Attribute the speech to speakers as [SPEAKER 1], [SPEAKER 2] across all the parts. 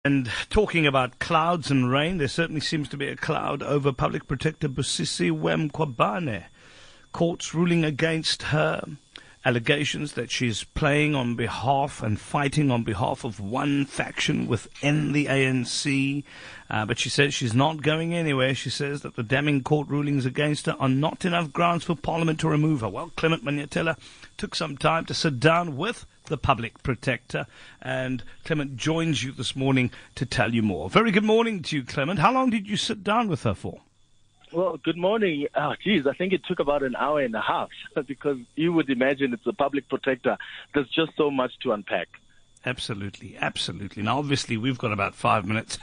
[SPEAKER 1] And talking about clouds and rain, there certainly seems to be a cloud over Public Protector Busisi Mkhwebane. Courts ruling against her, allegations that she's playing on behalf and fighting on behalf of one faction within the ANC. But she says she's not going anywhere. She says that the damning court rulings against her are not enough grounds for Parliament to remove her. Well, Clement Manyatela took some time to sit down with the Public Protector, and Clement joins you this morning to tell you more. Very good morning to you, Clement. How long did you sit down with her for?
[SPEAKER 2] Well, good morning. I think it took about an hour and a half because you would imagine it's a Public Protector. There's just so much to unpack.
[SPEAKER 1] Absolutely, absolutely. Now, obviously, we've got about 5 minutes,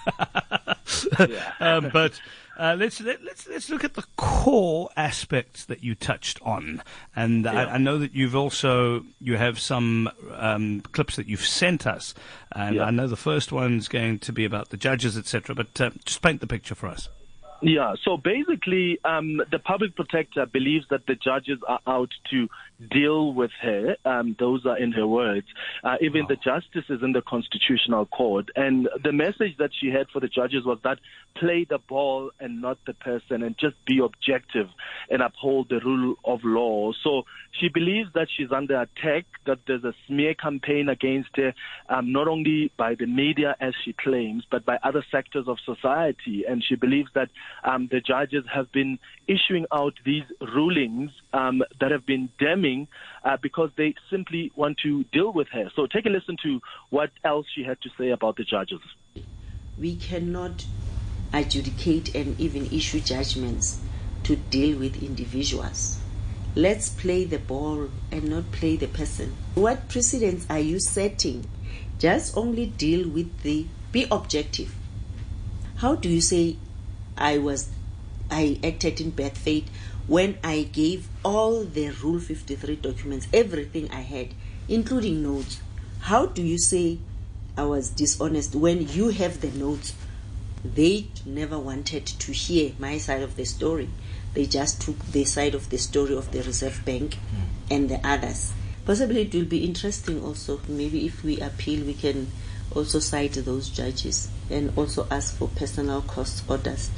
[SPEAKER 1] but let's look at the core aspects that you touched on. And I know that you have some clips that you've sent us, and I know the first one's going to be about the judges, etc. But just paint the picture for us.
[SPEAKER 2] Yeah, so basically, the Public Protector believes that the judges are out to deal with her. Those are in her words. Even the justices in the Constitutional Court. And the message that she had for the judges was that play the ball and not the person, and just be objective and uphold the rule of law. So she believes that she's under attack, that there's a smear campaign against her, not only by the media, as she claims, but by other sectors of society. And she believes that the judges have been issuing out these rulings that have been damning because they simply want to deal with her. So take a listen to what else she had to say about the judges.
[SPEAKER 3] We cannot adjudicate and even issue judgments to deal with individuals. Let's play the ball and not play the person. What precedents are you setting? Just only deal with be objective. How do you say I acted in bad faith when I gave all the Rule 53 documents, everything I had, including notes? How do you say I was dishonest when you have the notes? They never wanted to hear my side of the story. They just took the side of the story of the Reserve Bank and the others. Possibly it will be interesting also. Maybe if we appeal, we can also cite those judges and also ask for personal cost orders.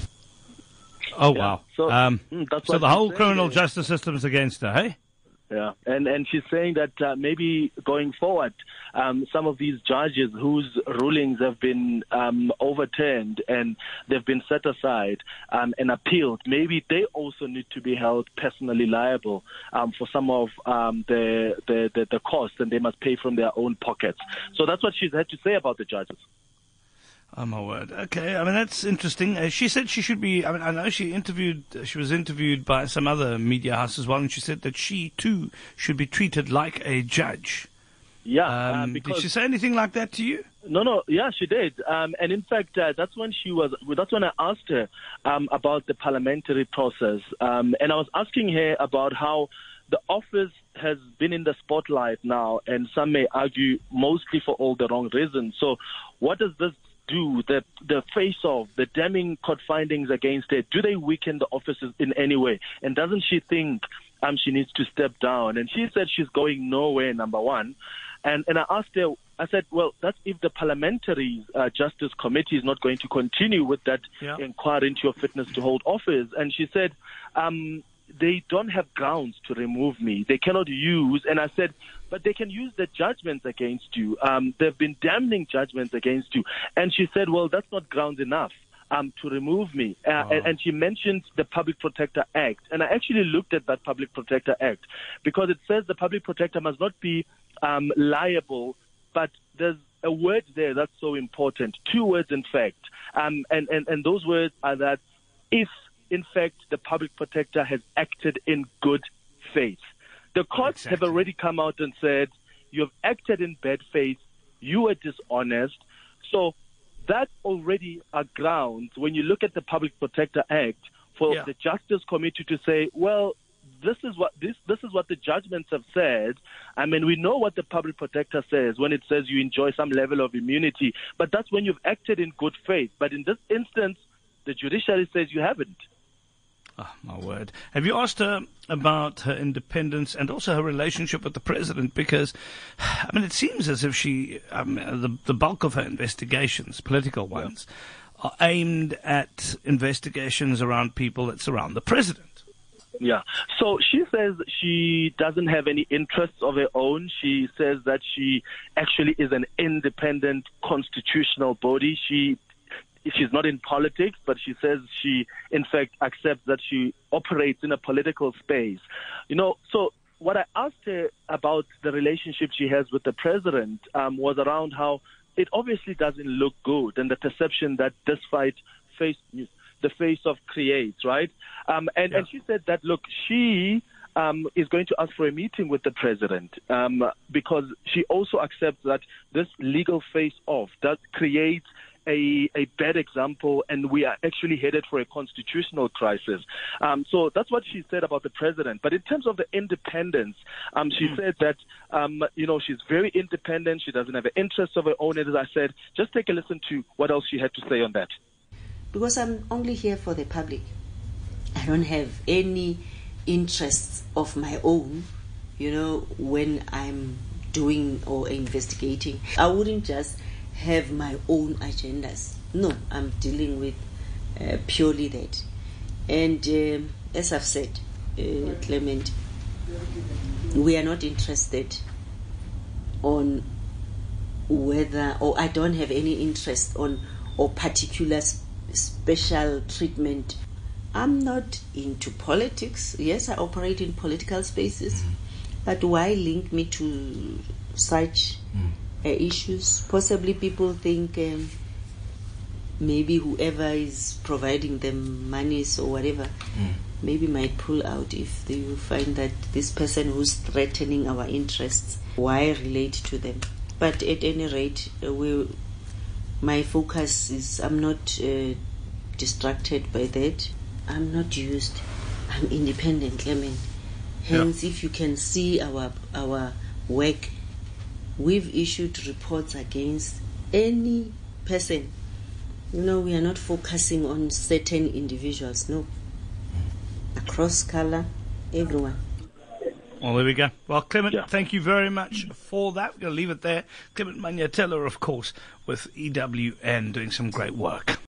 [SPEAKER 1] Oh, wow.
[SPEAKER 2] So,
[SPEAKER 1] so the whole criminal justice system is against her, hey?
[SPEAKER 2] Yeah, and she's saying that maybe going forward, some of these judges whose rulings have been overturned and they've been set aside and appealed, maybe they also need to be held personally liable for some of the costs, and they must pay from their own pockets. So that's what she's had to say about the judges.
[SPEAKER 1] Oh, my word. Okay, I mean, that's interesting. She said she should be, I mean, I know she was interviewed by some other media house as well, and she said that she, too, should be treated like a judge.
[SPEAKER 2] Yeah.
[SPEAKER 1] Did she say anything like that to you?
[SPEAKER 2] No, yeah, she did. And in fact, that's when I asked her about the parliamentary process. And I was asking her about how the office has been in the spotlight now, and some may argue mostly for all the wrong reasons. So what does this do? The face-off, the damning court findings against her, do they weaken the offices in any way? And doesn't she think she needs to step down? And she said she's going nowhere, number one. And I asked her, I said, well, that's if the Parliamentary Justice Committee is not going to continue with that inquiry into your fitness to hold office. And she said, they don't have grounds to remove me. They cannot use, and I said, but they can use the judgments against you. There have been damning judgments against you. And she said, well, that's not grounds enough to remove me. And she mentioned the Public Protector Act. And I actually looked at that Public Protector Act because it says the Public Protector must not be liable, but there's a word there that's so important. 2 words, in fact. And those words are that if, in fact, the Public Protector has acted in good faith. The courts have already come out and said, you have acted in bad faith, you are dishonest. So that already are grounds, when you look at the Public Protector Act, for the Justice Committee to say, well, this is what the judgments have said. I mean, we know what the Public Protector says when it says you enjoy some level of immunity, but that's when you've acted in good faith. But in this instance, the judiciary says you haven't.
[SPEAKER 1] Oh, my word. Have you asked her about her independence and also her relationship with the president? Because, I mean, it seems as if the bulk of her investigations, political ones, are aimed at investigations around people that surround the president.
[SPEAKER 2] Yeah. So she says she doesn't have any interests of her own. She says that she actually is an independent constitutional body. She's not in politics, but she says she, in fact, accepts that she operates in a political space. So what I asked her about the relationship she has with the president was around how it obviously doesn't look good, and the perception that this fight the face-off creates, right? And she said that, look, she is going to ask for a meeting with the president because she also accepts that this legal face-off does create a bad example, and we are actually headed for a constitutional crisis. So that's what she said about the president. But in terms of the independence, she said that, she's very independent. She doesn't have an interest of her own. And as I said, just take a listen to what else she had to say on that.
[SPEAKER 3] Because I'm only here for the public. I don't have any interests of my own, when I'm doing or investigating. I wouldn't just have my own agendas. No, I'm dealing with purely that. And as I've said, Clement, we are not interested on whether, or I don't have any interest on, or particular special treatment. I'm not into politics. Yes, I operate in political spaces, but why link me to such issues? Possibly people think maybe whoever is providing them monies or whatever maybe might pull out if they find that this person who's threatening our interests, why relate to them? But at any rate, my focus is, I'm not distracted by that. I'm not used. I'm independent, Clement. Hence, if you can see our work, we've issued reports against any person. We are not focusing on certain individuals. No. Across color, everyone.
[SPEAKER 1] Well, there we go. Well, Clement, thank you very much for that. We're going to leave it there. Clement Manyathela, of course, with EWN, doing some great work.